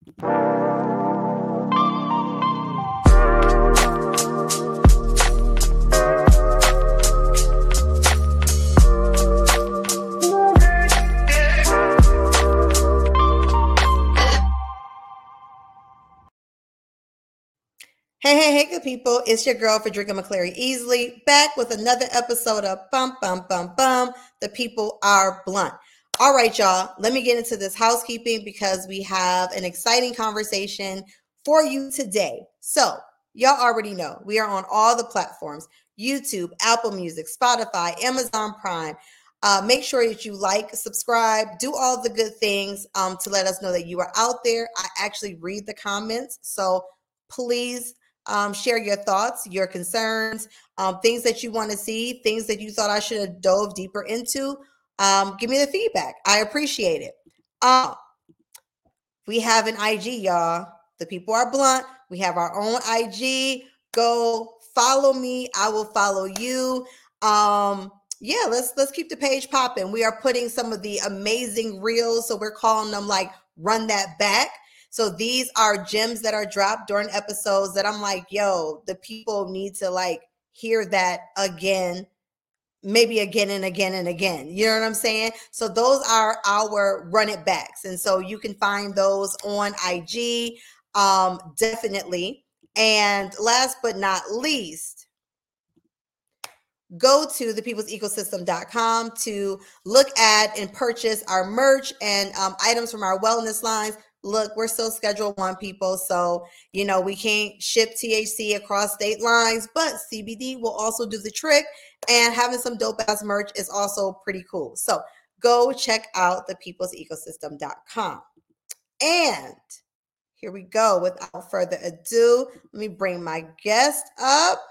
Hey, good people. It's your girl, Frederica McClary Easley, back with another episode of The People Are Blunt. All right, y'all, let me get into this housekeeping because we have an exciting conversation for you today. So, y'all already know we are on all the platforms: YouTube, Apple Music, Spotify, Amazon Prime. Make sure that you like, subscribe, do all the good things to let us know that you are out there. I actually read the comments, so please share your thoughts, your concerns, things that you want to see, things that you thought I should have dove deeper into. Give me the feedback. I appreciate it. We have an IG, y'all. The People Are Blunt. We have our own IG. Go follow me. I will follow you. Yeah, let's keep the page popping. We are putting some of the amazing reels, so we're calling them like Run That Back. So these are gems that are dropped during episodes that I'm like, yo, the people need to like hear that again, maybe again and again and again. You know what I'm saying? So those are our Run It Backs. And so you can find those on IG, definitely. And last but not least, go to thepeoplesecosystem.com to look at and purchase our merch and items from our wellness lines. Look, we're still Schedule 1 people, so we can't ship THC across state lines, but CBD will also do the trick, and having some dope ass merch is also pretty cool. So go check out thepeoplesecosystem.com. And here we go. Without further ado, let me bring my guest up.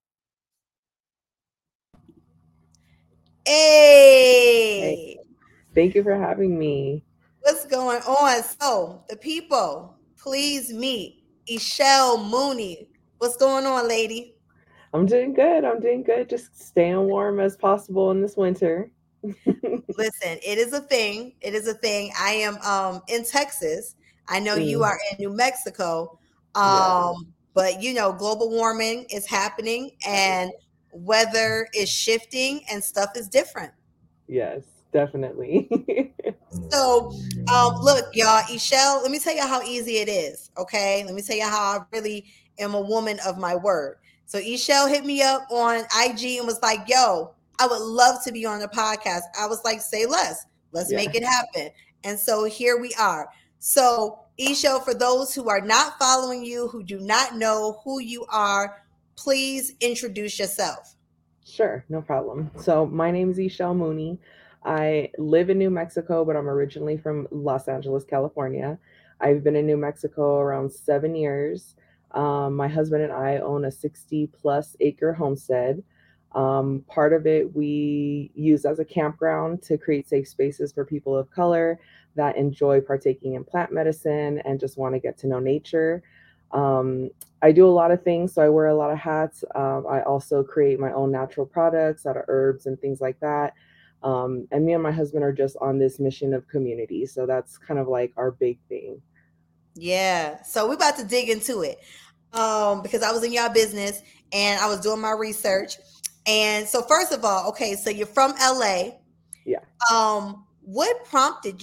Hey. Thank you for having me. What's going on? So, the people, please meet Ishelle Mooney. What's going on, lady? I'm doing good. Just staying warm as possible in this winter. Listen, it is a thing. I am in Texas. I know you are in New Mexico. Yeah. But global warming is happening and weather is shifting and stuff is different. Yes, definitely. So, look, y'all, Ishelle, let me tell you how easy it is. Okay. Let me tell you how I really am a woman of my word. So, Ishelle hit me up on IG and was like, yo, I would love to be on the podcast. I was like, say less. Let's make it happen. And so here we are. So, Ishelle, for those who are not following you, who do not know who you are, please introduce yourself. Sure, no problem. So my name is Ishelle Mooney. I live in New Mexico, but I'm originally from Los Angeles, California. I've been in New Mexico around 7 years. My husband and I own a 60 plus acre homestead. Part of it we use as a campground to create safe spaces for people of color that enjoy partaking in plant medicine and just want to get to know nature. Um, I do a lot of things, so I wear a lot of hats. I also create my own natural products out of herbs and things like that. And me and my husband are just on this mission of community. So that's kind of like our big thing. Yeah. So we're about to dig into it. Because I was in your business and I was doing my research. And so first of all, okay, so you're from LA. Yeah. What prompted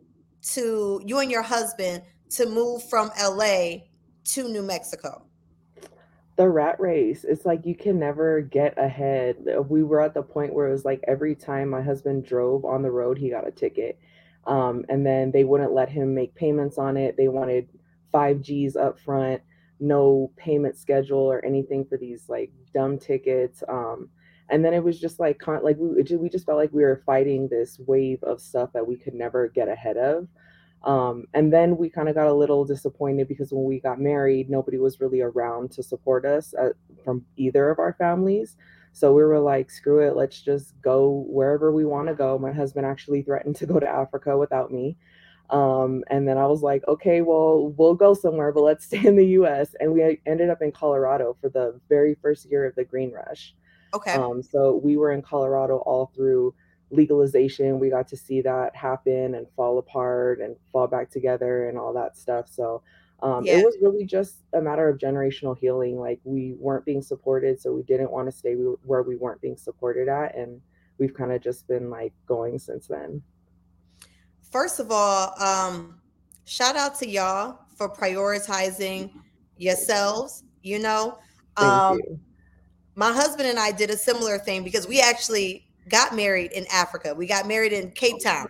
you and your husband to move from LA to New Mexico? The rat race. It's like you can never get ahead. We were at the point where it was like every time my husband drove on the road, he got a ticket. And then they wouldn't let him make payments on it. They wanted 5Gs up front, no payment schedule or anything for these like dumb tickets. And then it was just like we just felt like we were fighting this wave of stuff that we could never get ahead of. And then we kind of got a little disappointed because when we got married, nobody was really around to support us from either of our families. So we were like, screw it, let's just go wherever we want to go. My husband actually threatened to go to Africa without me. And then I was like, okay, well, we'll go somewhere, but let's stay in the US. And we ended up in Colorado for the very first year of the Green Rush. Okay. So we were in Colorado all through legalization, we got to see that happen and fall apart and fall back together and all that stuff. So it Yeah. was really just a matter of generational healing. Like we weren't being supported, so we didn't want to stay where we weren't being supported at, and we've kind of just been like going since then. First of all, shout out to y'all for prioritizing yourselves. Thank Um, you. my husband and I did a similar thing because we actually got married in Africa. We got married in Cape Town.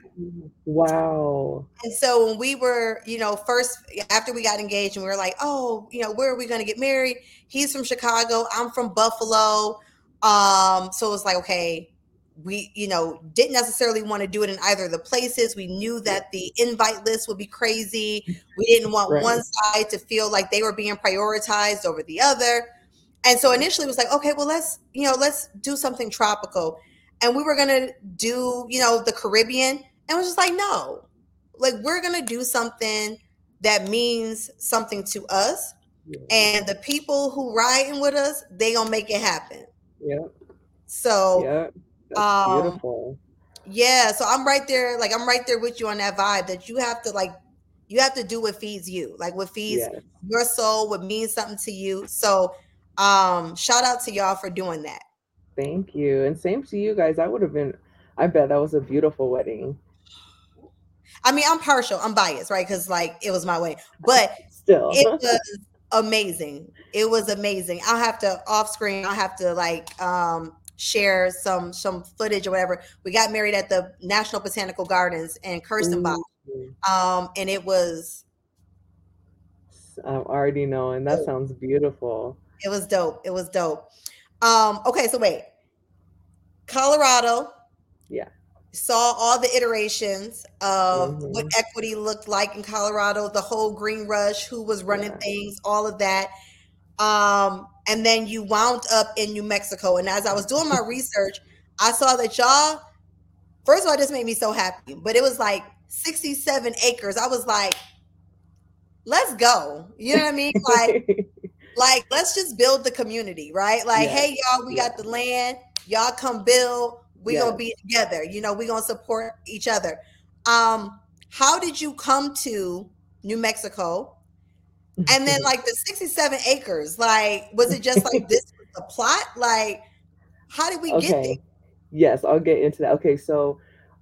Wow. And so when we were, first after we got engaged and we were like, oh, where are we going to get married? He's from Chicago. I'm from Buffalo. So it was like, okay, we, didn't necessarily want to do it in either of the places. We knew that the invite list would be crazy. We didn't want one Right. side to feel like they were being prioritized over the other. And so initially it was like, okay, well, let's do something tropical. And we were going to do, the Caribbean. And it was just like, no, like we're going to do something that means something to us. Yeah. And the people who riding with us, they going to make it happen. Yeah. So, Yeah. That's um, beautiful. yeah, so I'm right there with you on that vibe that you have to do what feeds you, like what feeds Yes. your soul, what means something to you. So shout out to y'all for doing that. Thank you. And same to you guys. I bet that was a beautiful wedding. I mean, I'm partial, I'm biased, right? Because like it was my way. But Still. it was amazing. It was amazing. I'll have to off screen, I'll have to like share some footage or whatever. We got married at the National Botanical Gardens in Kirstenbach. Ooh. And it was I'm already knowing. That dope. sounds beautiful. It was dope. It was dope. Okay, so wait. Colorado Yeah. saw all the iterations of what Hmm. equity looked like in Colorado, the whole green rush, who was running Yeah. things, all of that. And then you wound up in New Mexico. And as I was doing my research, I saw that y'all, first of all, this made me so happy, but it was like 67 acres. I was like, let's go. You know what I mean? Like let's just build the community, right? Like, Yes. hey y'all, we got Yeah. the land, y'all come build, we gonna Yes. be together, we gonna support each other. How did you come to New Mexico? And then like the 67 acres, like was it just like this was the plot? Like how did we get there? Okay. Yes, I'll get into that. Okay, so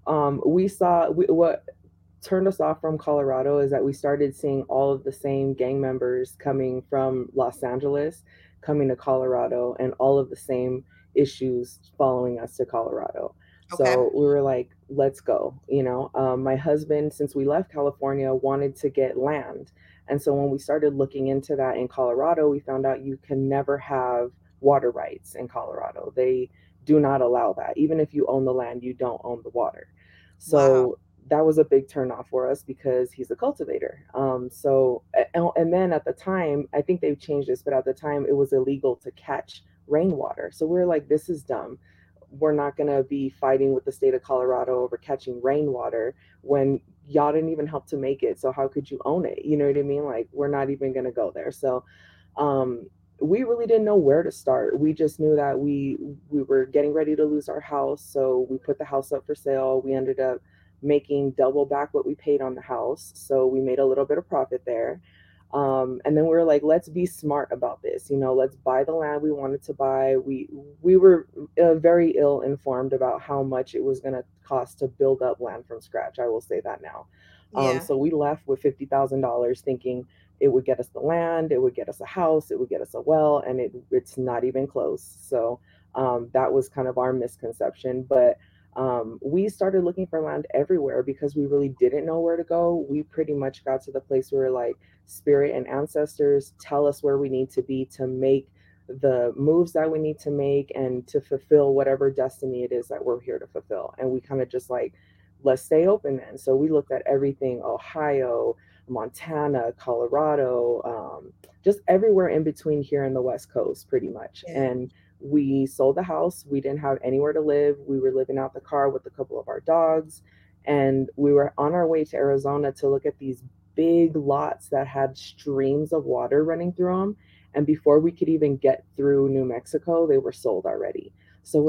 what turned us off from Colorado is that we started seeing all of the same gang members coming from Los Angeles, coming to Colorado, and all of the same issues following us to Colorado. Okay. So we were like, let's go. My husband, since we left California, wanted to get land. And so when we started looking into that in Colorado, we found out you can never have water rights in Colorado. They do not allow that. Even if you own the land, you don't own the water. Wow. So that was a big turnoff for us because he's a cultivator. And then at the time, I think they've changed this, but at the time it was illegal to catch rainwater. So we are like, this is dumb. We're not going to be fighting with the state of Colorado over catching rainwater when y'all didn't even help to make it. So how could you own it? You know what I mean? Like, we're not even going to go there. So um, we really didn't know where to start. We just knew that we were getting ready to lose our house, so we put the house up for sale. We ended up making double back what we paid on the house, so we made a little bit of profit there. And then we were like, let's be smart about this. Let's buy the land we wanted to buy. We were very ill informed about how much it was going to cost to build up land from scratch. I will say that now. Yeah. So we left with $50,000 thinking it would get us the land, it would get us a house, it would get us a well, and it's not even close. So that was kind of our misconception. But we started looking for land everywhere because we really didn't know where to go. We pretty much got to the place where like spirit and ancestors tell us where we need to be to make the moves that we need to make and to fulfill whatever destiny it is that we're here to fulfill. And we kind of just like, let's stay open then. So we looked at everything: Ohio, Montana, Colorado, just everywhere in between here in the West Coast, pretty much. Yeah. And we sold the house. We didn't have anywhere to live. We were living out the car with a couple of our dogs. And we were on our way to Arizona to look at these big lots that had streams of water running through them. And before we could even get through New Mexico, they were sold already. So we're like,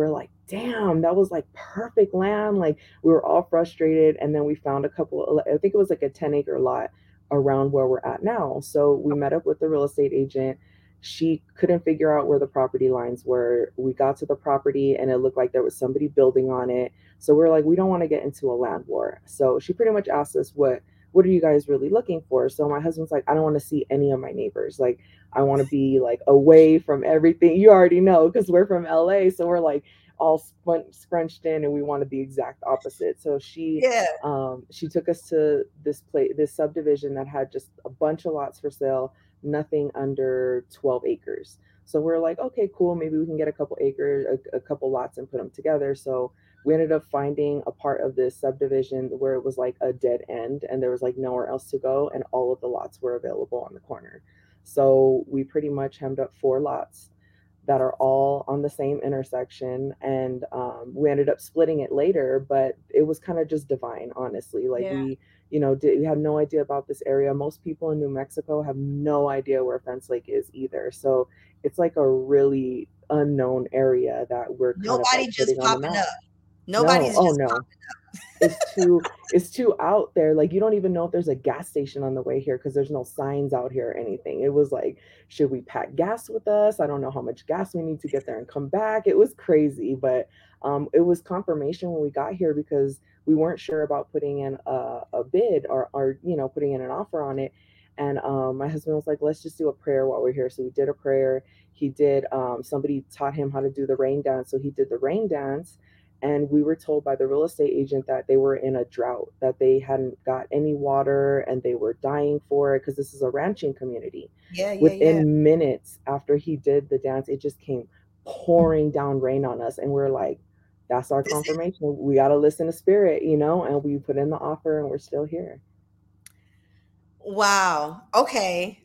damn, that was like perfect land. Like we were all frustrated. And then we found a couple, I think it was like a 10-acre lot around where we're at now. So we met up with the real estate agent. She couldn't figure out where the property lines were. We got to the property and it looked like there was somebody building on it. So we're like, we don't want to get into a land war. So she pretty much asked us, what are you guys really looking for? So my husband's like, I don't want to see any of my neighbors. Like, I want to be like away from everything. You already know because we're from LA. So we're like all scrunched in and we wanted the exact opposite. So Yeah. she took us to this subdivision that had just a bunch of lots for sale, nothing under 12 acres. So we're like, okay, cool. Maybe we can get a couple acres, a couple lots and put them together. So we ended up finding a part of this subdivision where it was like a dead end and there was like nowhere else to go. And all of the lots were available on the corner. So we pretty much hemmed up 4 lots that are all on the same intersection. And we ended up splitting it later, but it was kind of just divine, honestly. Like Yeah. we had no idea about this area. Most people in New Mexico have no idea where Fence Lake is either. So it's like a really unknown area that we're kind of Nobody like just putting on the popping up. map. No, Nobody's oh just no, it's too out there. Like you don't even know if there's a gas station on the way here because there's no signs out here or anything. It was like, should we pack gas with us? I don't know how much gas we need to get there and come back. It was crazy, but it was confirmation when we got here because we weren't sure about putting in a bid or putting in an offer on it. And my husband was like, let's just do a prayer while we're here. So we did a prayer. He did. Somebody taught him how to do the rain dance, so he did the rain dance, and we were told by the real estate agent that they were in a drought, that they hadn't got any water and they were dying for it because this is a ranching community. yeah, yeah, yeah. Within minutes after he did the dance, it just came pouring down rain on us. And we're like, that's our This is confirmation. We got to listen to spirit, and we put in the offer and we're still here. wow. Okay.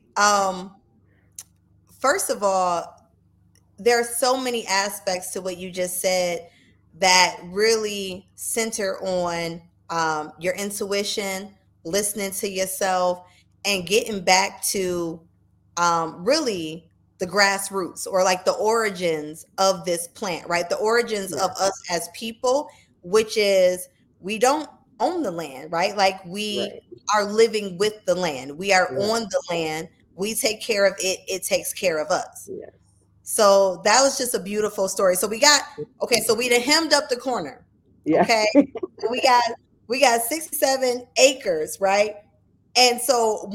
First of all, there are so many aspects to what you just said that really center on your intuition, listening to yourself, and getting back to really the grassroots or like the origins of this plant, right? The origins of Yes, us as people, which is we don't own the land, right? Like we right, are living with the land, we are on right. the land, we take care of it, it takes care of us. Yes. So that was just a beautiful story. So we got okay, so we done hemmed up the corner. Yeah. Okay. And we got 67 acres, right? And so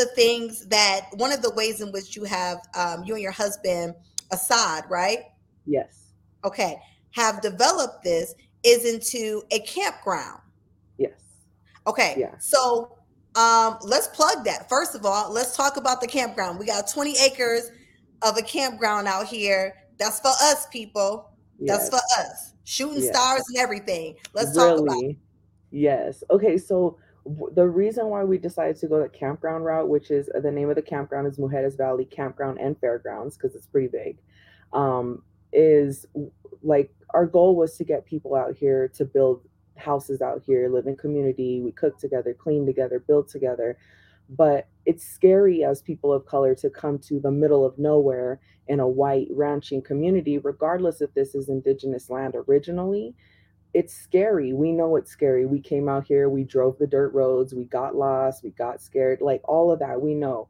one of the ways in which you have you and your husband Assad, right? Yes. Okay, have developed this is into a campground. Yes. Okay, Yeah. so let's plug that. First of all, let's talk about the campground. We got 20 acres of a campground out here. That's for us, people. That's for Yes. us. Shooting Yes. stars and everything. Let's talk about Really? Yes. Okay, so the reason why we decided to go the campground route, which is the name of the campground is Mujeres Valley Campground and Fairgrounds because it's pretty big, um, is like our goal was to get people out here to build houses out here, live in community. We cook together, clean together, build together. But it's scary as people of color to come to the middle of nowhere in a white ranching community, regardless if this is indigenous land originally. It's scary. We know it's scary. We came out here, we drove the dirt roads, we got lost, we got scared, like all of that, we know.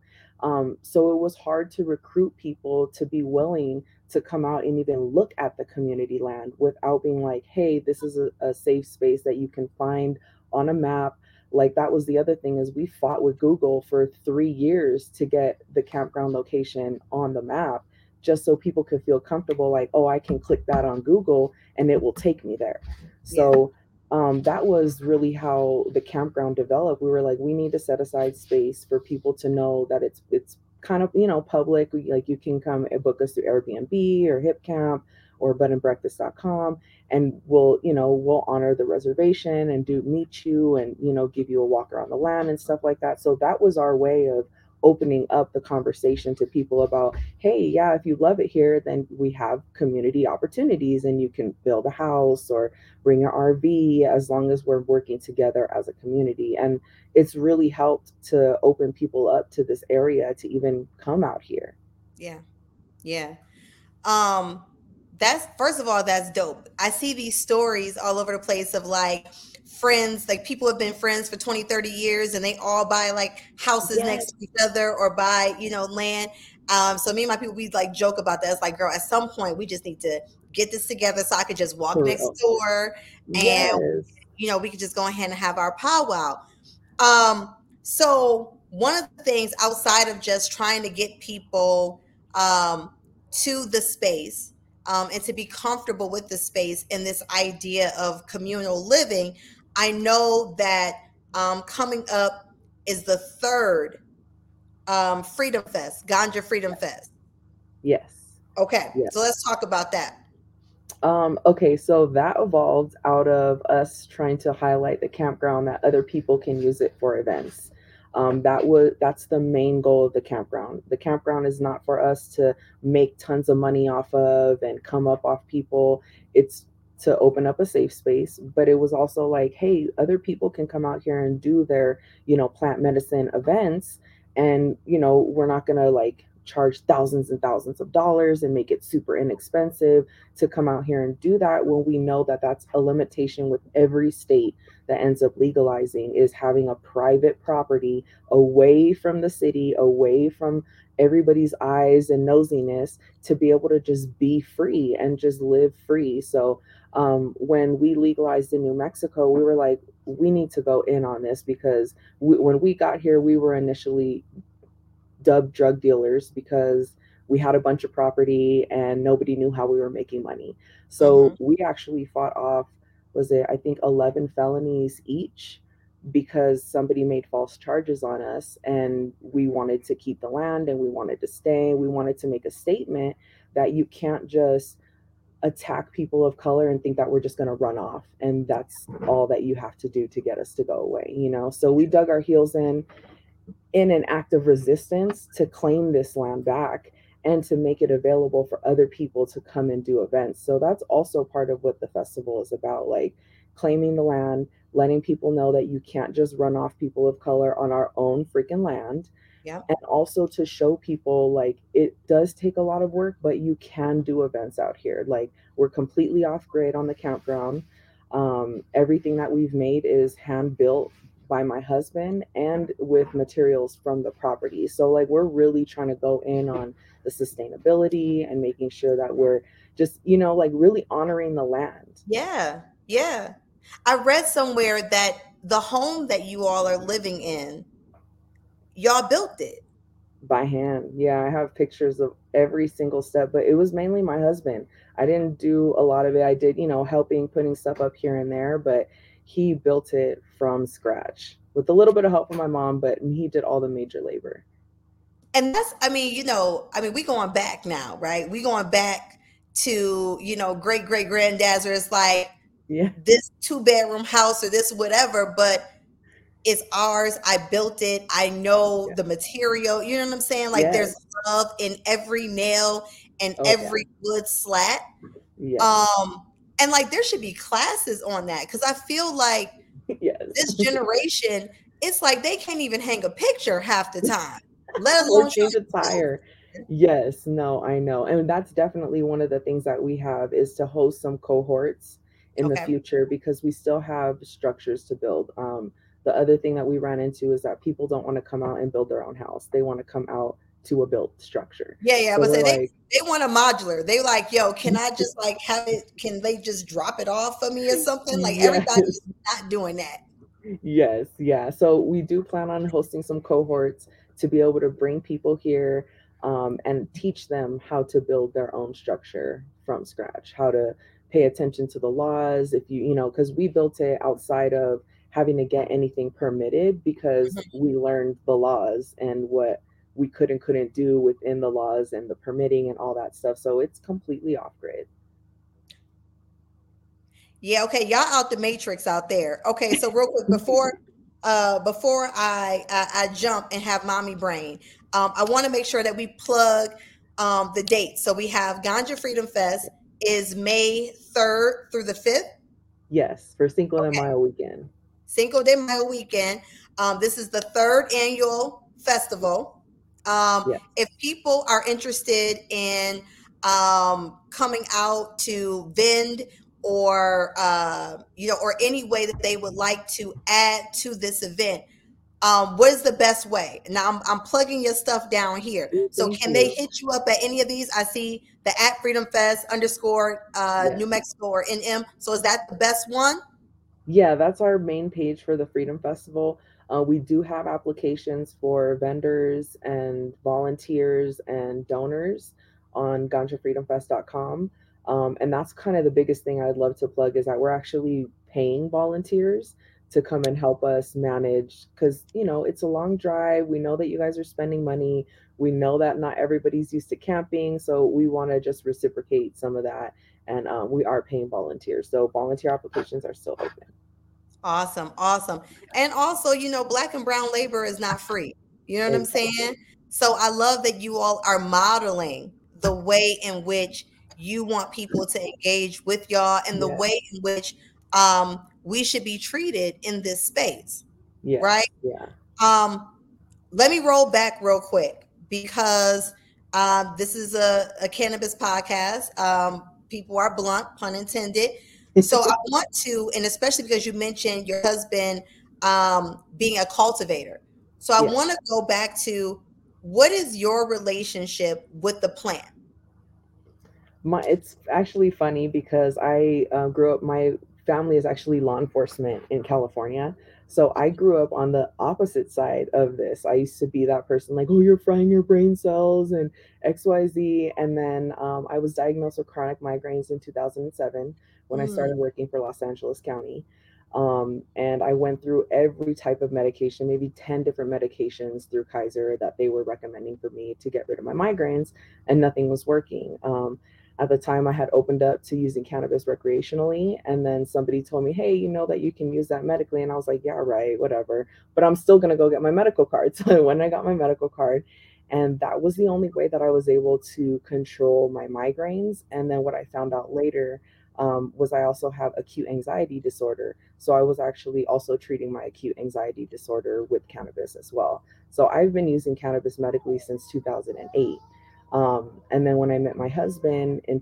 So it was hard to recruit people to be willing to come out and even look at the community land without being like, hey, this is a safe space that you can find on a map. Like that was the other thing is we fought with Google for 3 years to get the campground location on the map just so people could feel comfortable like, oh, I can click that on Google and it will take me there. yeah, So that was really how the campground developed. We were like, we need to set aside space for people to know that it's kind of public. Like you can come and book us through Airbnb or HipCamp or bedandbreakfast.com, and we'll honor the reservation and do meet you and give you a walk around the land and stuff like that. So that was our way of opening up the conversation to people about, hey, yeah, if you love it here, then we have community opportunities and you can build a house or bring your RV as long as we're working together as a community. And it's really helped to open people up to this area to even come out here. yeah, yeah. Um, That's first of all, that's dope. I see these stories all over the place of like friends, like people have been friends for 20, 30 years and they all buy like houses next Yes. to each other or buy, land. So me and my people, we like joke about that. It's like, girl, at some point we just need to get this together so I could just walk For next real. door and, Yes. we could just go ahead and have our powwow. So one of the things outside of just trying to get people to the space and to be comfortable with the space and this idea of communal living, I know that coming up is the third Freedom Fest, Ganja Freedom Fest. Yes. Okay, Yes. so let's talk about that. Okay, so that evolved out of us trying to highlight the campground that other people can use it for events. That's the main goal of the campground. The campground is not for us to make tons of money off of and come up off people. It's to open up a safe space, but it was also like, hey, other people can come out here and do their, plant medicine events, and we're not gonna like charge thousands and thousands of dollars and make it super inexpensive to come out here and do that, when we know that that's a limitation with every state that ends up legalizing, is having a private property away from the city, away from everybody's eyes and nosiness, to be able to just be free and just live free. So when we legalized in New Mexico, we were like, we need to go in on this, because when we got here, we were initially dubbed drug dealers because we had a bunch of property and nobody knew how we were making money. Hmm. So we actually fought off, was it, I think, 11 felonies each, because somebody made false charges on us, and we wanted to keep the land and we wanted to stay. We wanted to make a statement that you can't just attack people of color and think that we're just going to run off and that's all that you have to do to get us to go away. So we dug our heels in an act of resistance to claim this land back and to make it available for other people to come and do events. So that's also part of what the festival is about, like claiming the land, letting people know that you can't just run off people of color on our own freaking land. Yep. And also to show people like it does take a lot of work, but you can do events out here. Like we're completely off grid on the campground. Everything that we've made is hand built by my husband and with materials from the property. So like we're really trying to go in on the sustainability and making sure that we're just, like really honoring the land. Yeah. Yeah. I read somewhere that the home that you all are living in, y'all built it. By hand. Yeah, I have pictures of every single step, but it was mainly my husband. I didn't do a lot of it. I did, helping putting stuff up here and there, but he built it from scratch with a little bit of help from my mom, but he did all the major labor. And that's, we going back now, right? We going back to, great great granddads where it's like Yeah. this 2 bedroom house or this whatever, but it's ours. I built it. I know Yeah. the material. You know what I'm saying? Like there's Yes. love in every nail and Oh yeah. every wood slat. Yes. Um, and like there should be classes on that because I feel like Yes. this generation, it's like they can't even hang a picture half the time, let Or alone try change a to build. tire. Yes, no, I know. And that's definitely one of the things that we have, is to host some cohorts in the Okay. future, because we still have structures to build. The other thing that we ran into is that people don't want to come out and build their own house. They want to come out to a built structure. Yeah, yeah. So But we're say like, they want a modular. They like, yo, can I just like have it? Can they just drop it off for me or something? Like everybody yes. is not doing that. Yes, yeah. So we do plan on hosting some cohorts to be able to bring people here, and teach them how to build their own structure from scratch, how to pay attention to the laws. If because we built it outside of having to get anything permitted, because Mhm. we learned the laws and what we could and couldn't do within the laws and the permitting and all that stuff. So it's completely off grid. Yeah, okay. Y'all out the matrix out there. Okay, so real quick before I jump and have mommy brain, I want to make sure that we plug the dates. So we have Ganja Freedom Fest is May 3rd through the 5th. Yes, for Cinco de Okay. Mayo weekend. Cinco de Mayo weekend. This is the third annual festival. Yes. If people are interested in coming out to vend or or any way that they would like to add to this event, what is the best way? Now I'm plugging your stuff down here. So Thank can they you. hit you up at any of these? I see the at Freedom Fest underscore Yeah. New Mexico or NM. So is that the best one? Yeah, that's our main page for the Freedom Festival. We do have applications for vendors and volunteers and donors on ganjafreedomfest.com. And that's kind of the biggest thing I'd love to plug is that we're actually paying volunteers to come and help us manage because, it's a long drive. We know that you guys are spending money. We know that not everybody's used to camping. So we want to just reciprocate some of that. And we are paying volunteers. So volunteer applications are still open. Awesome, awesome. And also, black and brown labor is not free. You know what I'm Exactly. saying? So I love that you all are modeling the way in which you want people to engage with y'all and the Yeah. way in which we should be treated in this space, right? Yes. Yeah. Um, Let me roll back real quick because this is a cannabis podcast. People are blunt, pun intended. So I want to, and especially because you mentioned your husband being a cultivator. So I Yeah. want to go back to what is your relationship with the plant? It's actually funny because I grew up. My family is actually law enforcement in California, so I grew up on the opposite side of this. I used to be that person like, "Oh, you're frying your brain cells," and XYZ. And then I was diagnosed with chronic migraines in 2007 when I Mm, started working for Los Angeles County. And I went through every type of medication, maybe 10 different medications through Kaiser that they were recommending for me to get rid of my migraines, and nothing was working. At the time, I had opened up to using cannabis recreationally, and then somebody told me, "Hey, you know that you can use that medically," and I was like, "Yeah, right, whatever." But I'm still gonna go get my medical card. So when I got my medical card, and that was the only way that I was able to control my migraines. And then what I found out later was I also have acute anxiety disorder. So I was actually also treating my acute anxiety disorder with cannabis as well. So I've been using cannabis medically since 2008. And then when I met my husband in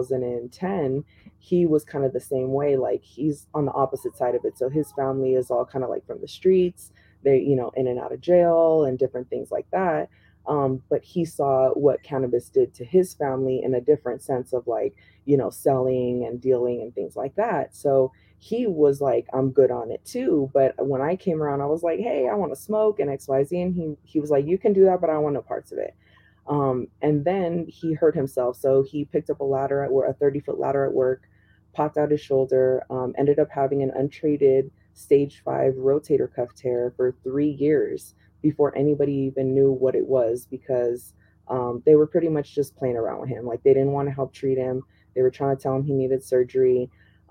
2010, he was kind of the same way. Like he's on the opposite side of it. So his family is all kind of like from the streets. They, in and out of jail and different things like that. But he saw what cannabis did to his family in a different sense of like, selling and dealing and things like that. So he was like, I'm good on it too. But when I came around, I was like, hey, I want to smoke and XYZ. And he was like, you can do that, but I don't want no parts of it. And then he hurt himself. So he picked up a ladder at work, a 30-foot ladder at work, popped out his shoulder, ended up having an untreated stage 5 rotator cuff tear for 3 years before anybody even knew what it was because they were pretty much just playing around with him. Like they didn't want to help treat him. They were trying to tell him he needed surgery.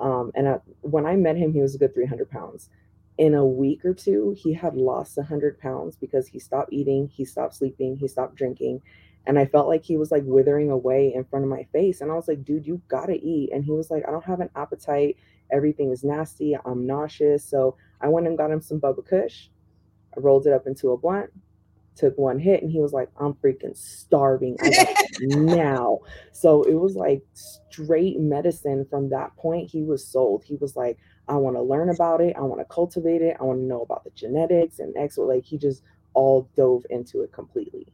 When I met him, he was a good 300 pounds. In a week or two, he had lost 100 pounds because he stopped eating, he stopped sleeping, he stopped drinking, and I felt like he was like withering away in front of my face. And I was like, dude, you gotta eat. And he was like, I don't have an appetite. Everything is nasty. I'm nauseous. So I went and got him some Bubba Kush. I rolled it up into a blunt, took one hit, and he was like, I'm freaking starving. I got now. So it was like straight medicine from that point. He was sold. He was like, I want to learn about it. I want to cultivate it. I want to know about the genetics and X. Like he just all dove into it completely.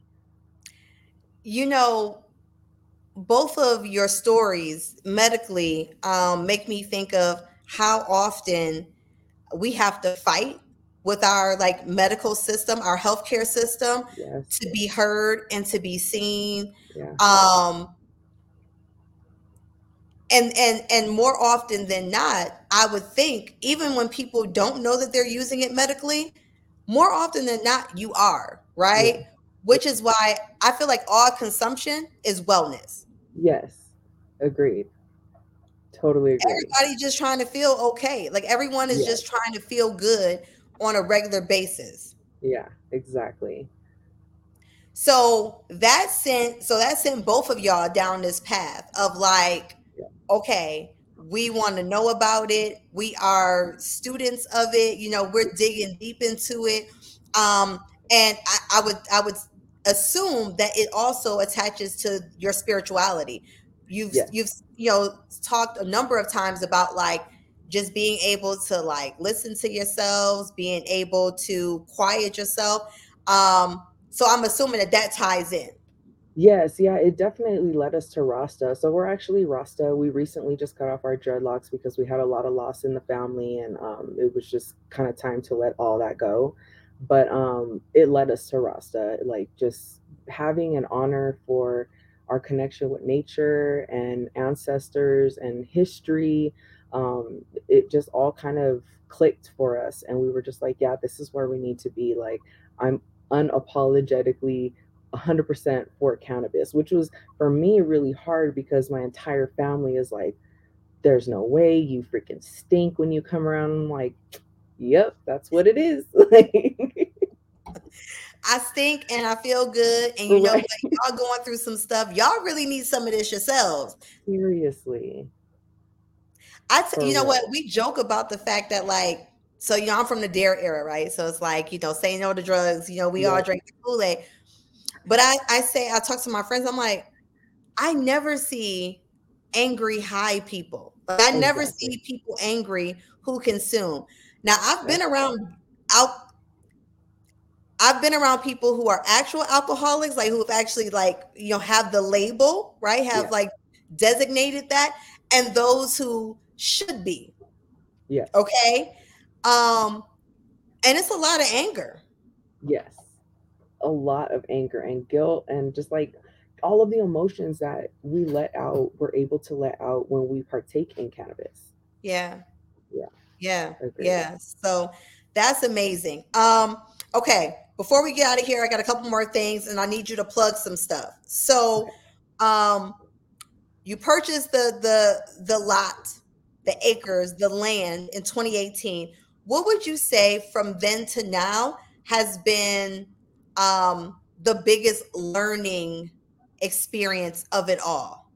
you know, both of your stories medically make me think of how often we have to fight with our like medical system, our healthcare system, Yes. to be heard and to be seen. Yeah. Um, and more often than not, I would think even when people don't know that they're using it medically, more often than not, you are Yeah. right. Which is why I feel like all consumption is wellness. Yes. Agreed. Totally agree. Everybody just trying to feel okay. Like everyone is just Yes. trying to feel good on a regular basis. Yeah, exactly. So that sent both of y'all down this path of like, Yeah. okay, we want to know about it. We are students of it. We're digging deep into it. And I would assume that it also attaches to your spirituality. Yes. you've talked a number of times about like just being able to like listen to yourselves, being able to quiet yourself. So I'm assuming that that ties in. Yes, yeah, it definitely led us to Rasta. So we're actually Rasta. We recently just cut off our dreadlocks because we had a lot of loss in the family, and it was just kind of time to let all that go. But it led us to Rasta, like just having an honor for our connection with nature and ancestors and history. It just all kind of clicked for us, and we were just like, yeah, this is where we need to be. Like, I'm unapologetically 100% for cannabis, which was for me really hard because my entire family is like, there's no way, you freaking stink when you come around. I'm like, yep, that's what it is. Like, I stink and I feel good. And you know right. what? Y'all going through some stuff. Y'all really need some of this yourselves. Seriously, You for know what? real. We joke about the fact that like, so I'm from the Dare era, right? So it's like, say no to drugs. We all Yep. drink the Kool-Aid. But I talk to my friends. I'm like, I never see angry high people. Like, I never Exactly. see people angry who consume. Now Yep. out I've been around people who are actual alcoholics, like who have actually like, have the label, right? Have Yeah. like designated that, and those who should be. Yes. Okay. Um, and it's a lot of anger. Yes. A lot of anger and guilt and just like all of the emotions that we let out, we're able to let out when we partake in cannabis. Yeah. Yeah. Yeah. Agreed. Yeah. So that's amazing. Okay. Before we get out of here, I got a couple more things and I need you to plug some stuff. So, Okay. um, you purchased the lot, the acres, the land in 2018. What would you say from then to now has been the biggest learning experience of it all?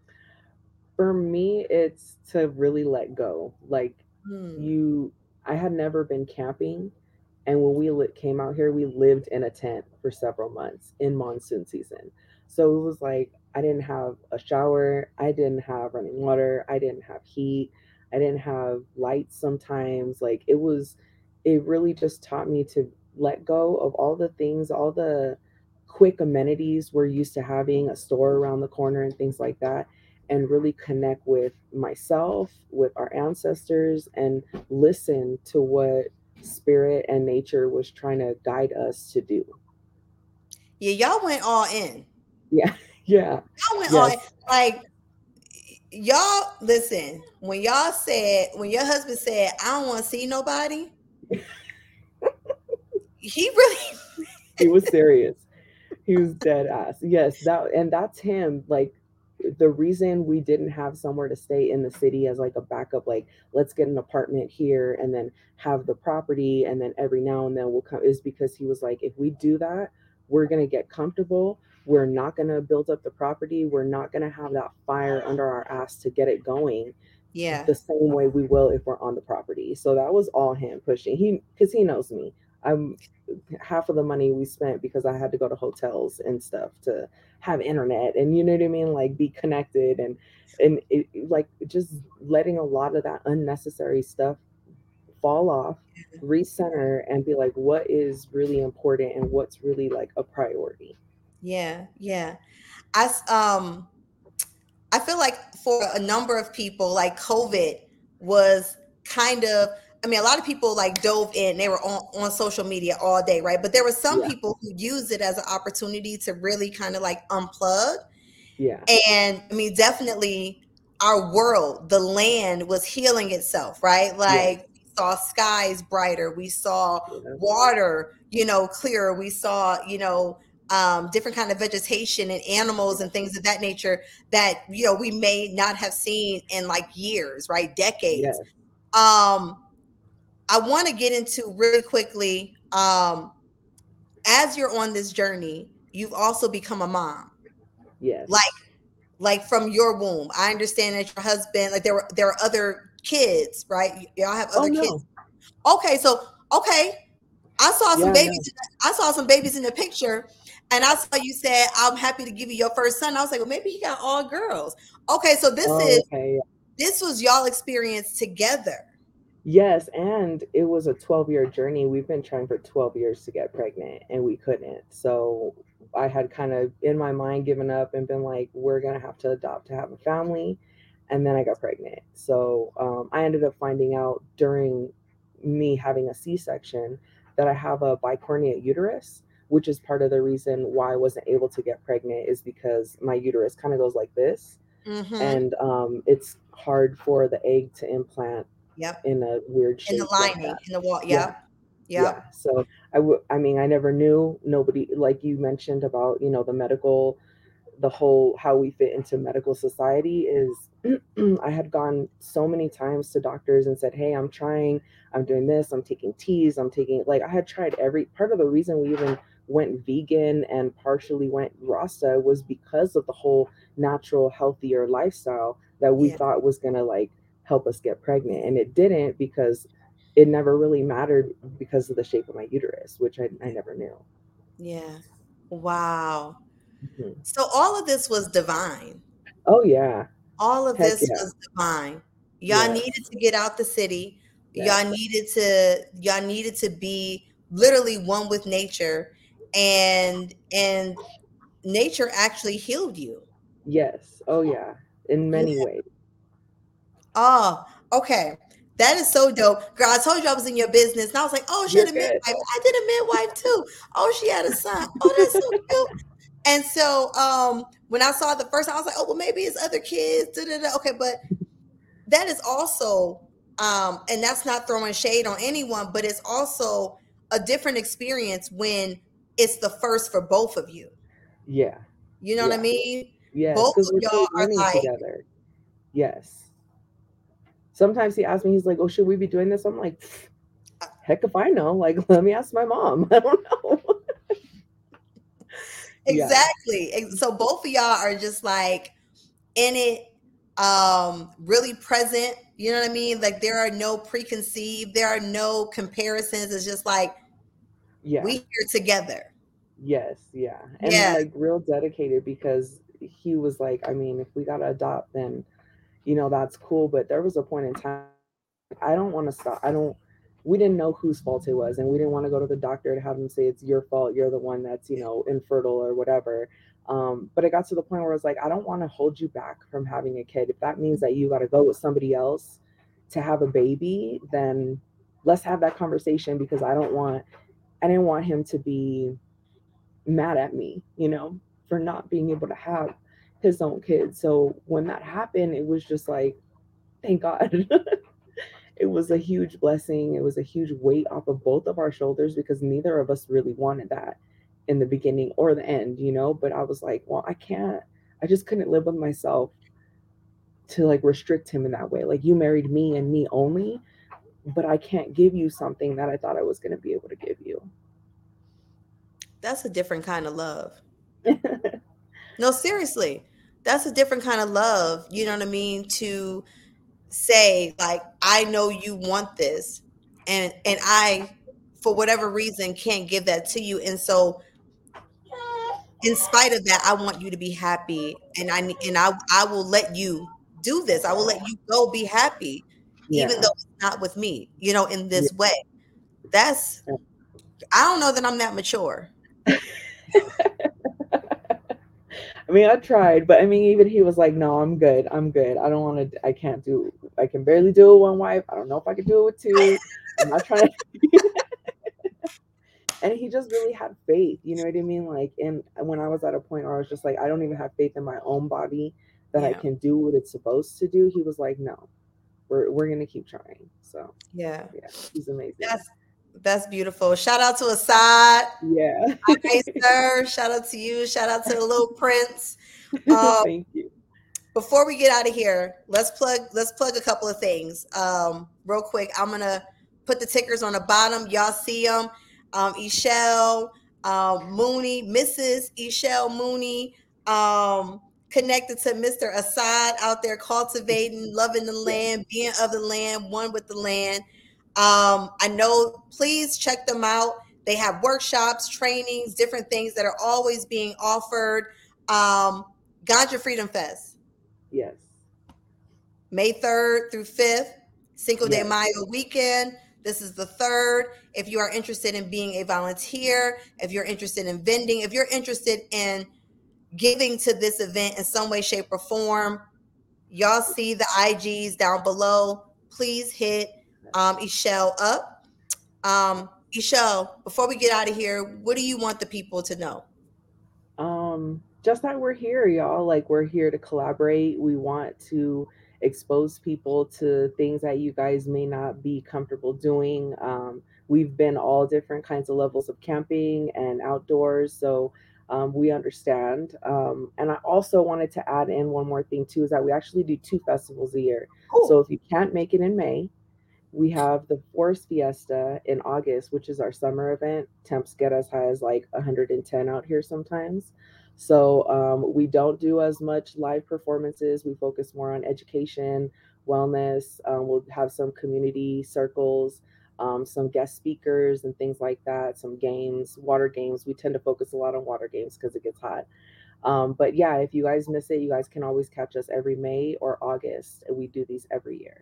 For me, it's to really let go. Like, Hmm. you, I had never been camping, and when came out here, we lived in a tent for several months in monsoon season. So it was like I didn't have a shower, I didn't have running water, I didn't have heat, I didn't have lights sometimes. Like, it really just taught me to let go of all the things, all the quick amenities we're used to having, a store around the corner and things like that, and really connect with myself, with our ancestors, and listen to what spirit and nature was trying to guide us to do. Yeah, y'all went all in. Yeah, yeah, Y'all went all in. yes. Like, y'all listen, when your husband said, I don't want to see nobody, he really He was serious. He was dead ass. Yes, that's him. Like, the reason we didn't have somewhere to stay in the city as like a backup, like, let's get an apartment here and then have the property and then every now and then we'll come, is because he was like, if we do that, we're gonna get comfortable. We're not gonna build up the property. We're not gonna have that fire under our ass to get it going Yeah. the same way we will if we're on the property. So that was all him pushing. Because he knows me. I'm half of the money we spent because I had to go to hotels and stuff to have internet, and you know what I mean, like be connected, and like just letting a lot of that unnecessary stuff fall off, recenter, and be like, what is really important and what's really like a priority. Yeah. Yeah. I s- um I feel like for a number of people, like COVID was kind of, I mean, a lot of people like dove in, they were on social media all day, right? But there were some Yeah, people who used it as an opportunity to really kind of like unplug. yeah, And I mean, definitely our world, the land was healing itself, right? yeah, Like we saw skies brighter, we saw yeah, water, clearer, we saw, different kind of vegetation and animals yeah, and things of that nature that, we may not have seen in like years, right? Decades. yes, Um, I want to get into really quickly, as you're on this journey, you've also become a mom. Like yes. like from your womb. I understand that your husband, like there are other kids, right? Y'all have Oh other kids. no. Okay, so okay, I saw some Yeah, babies. no. I saw some babies in the picture, And I saw you said, I'm happy to give you your first son. I was like, well, maybe he got all girls. Okay, so Oh, okay. this was y'all experience together. Yes, and it was a 12-year journey. We've been trying for 12 years to get pregnant and we couldn't. So I had kind of in my mind given up and been like, we're going to have to adopt to have a family. And then I got pregnant. So I ended up finding out during me having a C-section that I have a bicornuate uterus, which is part of the reason why I wasn't able to get pregnant, is because my uterus kind of goes like this. Mm-hmm. And it's hard for the egg to implant Yep. in a weird In the shape like lining, that. in the wall. Yeah. Yep. Yeah. Yep. So I mean, I never knew. Nobody, like you mentioned about, the medical, the whole how we fit into medical society is I had gone so many times to doctors and said, hey, I'm trying, I'm doing this, I'm taking teas, I'm taking, like, I had tried every part of the reason we even went vegan and partially went Rasta was because of the whole natural, healthier lifestyle that we Yeah. thought was going to like help us get pregnant. And it didn't, because it never really mattered because of the shape of my uterus, which I never knew. Yeah. Wow. Mhm. So all of this was divine. Oh, yeah. All of Heck this yeah. was divine. Y'all needed Yes. to get out the city. Yes. Y'all needed to be literally one with nature, and nature actually healed you. Yes. Oh, yeah. In Yeah. many ways. Oh, okay. That is so dope. Girl, I told you I was in your business. And I was like, oh, she had You're a good. midwife. I did a midwife too. Oh, she had a son. Oh, that's so cute. And so when I saw the first, I was like, oh, well, maybe it's other kids. Da, da, da. Okay, but that is also and that's not throwing shade on anyone, but it's also a different experience when it's the first for both of you. Yeah. You know what I Yeah. mean? Yes. Both Because of we're y'all still are learning like, together. Yes. Sometimes he asks me, he's like, oh, should we be doing this? I'm like, heck if I know. Like, let me ask my mom. I don't know. Yeah. exactly. So both of y'all are just like in it, really present. You know what I mean? Like there are no preconceived, there are no comparisons. It's just like we Yeah. here together. Yes. Yeah. And Yeah. like real dedicated, because he was like, I mean, if we got to adopt, then, that's cool. But there was a point in time, I don't want to stop. We didn't know whose fault it was. And we didn't want to go to the doctor to have them say it's your fault. You're the one that's, infertile or whatever. But it got to the point where it's like, I don't want to hold you back from having a kid. If that means that you got to go with somebody else to have a baby, then let's have that conversation, because I didn't want him to be mad at me, for not being able to have his own kids. So when that happened, it was just like, thank God. It was a huge blessing. It was a huge weight off of both of our shoulders, because neither of us really wanted that in the beginning or the end, But I was like, well, I just couldn't live with myself to like restrict him in that way. Like, you married me and me only, but I can't give you something that I thought I was going to be able to give you. That's a different kind of love. No, seriously. That's a different kind of love, you know what I mean? To say like I know you want this and I for whatever reason can't give that to you, and so in spite of that I want you to be happy, and I will let you do this. I will let you go be happy even Yeah. though it's not with me, in Yeah. this way. That's I don't know that I'm that mature. I mean, I tried, but I mean, even he was like, "No, I'm good. I'm good. I don't want to. I can't do. I can barely do it with one wife. I don't know if I could do it with two. I'm not trying to." And he just really had faith. You know what I mean? Like, and when I was at a point where I was just like, I don't even have faith in my own body that I Yeah. can do what it's supposed to do. He was like, "No, we're gonna keep trying." So, Yeah. yeah, he's amazing. That's that's beautiful. Shout out to Assad. Yeah. Hey, sir. Shout out to you. Shout out to the little prince. Um, Thank you. before we get out of here, let's plug a couple of things. Real quick, I'm gonna put the tickers on the bottom. Y'all see them. Eshell Mooney, Mrs. Eshell Mooney, connected to Mr. Assad out there cultivating, loving the Yeah. land, being of the land, one with the land. I know. Please check them out. They have workshops, trainings, different things that are always being offered. Ganja Freedom Fest, Yes. May 3rd through 5th, Cinco de Yes. Mayo weekend. This is the third. If you are interested in being a volunteer, if you're interested in vending, if you're interested in giving to this event in some way, shape, or form, y'all see the IGs down below. Please hit Ishel up. Ishel, before we get out of here, what do you want the people to know? Just that we're here, y'all. Like, we're here to collaborate. We want to expose people to things that you guys may not be comfortable doing. We've been all different kinds of levels of camping and outdoors, so we understand. And I also wanted to add in one more thing too, is that we actually do two festivals a year. So Cool. if you can't make it in May, we have the Forest Fiesta in August, which is our summer event. Temps get as high as like 110 out here sometimes. So we don't do as much live performances. We focus more on education, wellness. We'll have some community circles, some guest speakers, and things like that. Some games, water games. We tend to focus a lot on water games because it gets hot. But yeah, if you guys miss it, you guys can always catch us every May or August, and we do these every year.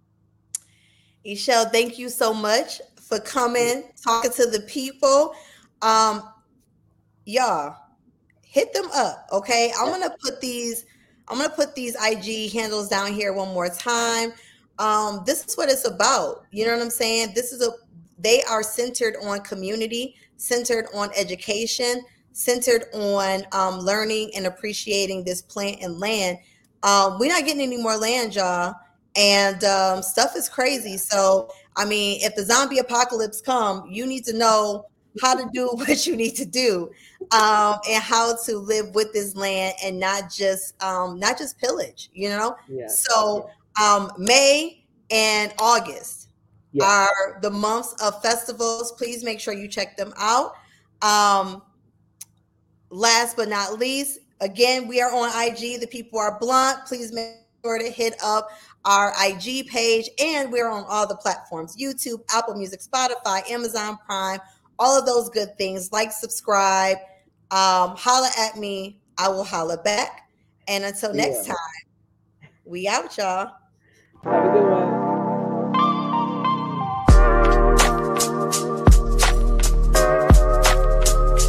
Ishel, thank you so much for coming, talking to the people. Um, y'all, hit them up, okay? I'm gonna put these IG handles down here one more time. This is what it's about. You know what I'm saying? They are centered on community, centered on education, centered on learning and appreciating this plant and land. We're not getting any more land, y'all, and stuff is crazy. So, I mean, if the zombie apocalypse come, you need to know how to do what you need to do, and how to live with this land and not just pillage, you know. Yes. So May and August Yes. are the months of festivals. Please make sure you check them out. um Last but not least, again, we are on IG. The people are blunt. Please make sure to hit up our IG page, and we're on all the platforms: YouTube, Apple Music, Spotify, Amazon Prime, all of those good things. Like, subscribe, holla at me. I will holla back. And until We next will. time, we out, y'all. Have a good one.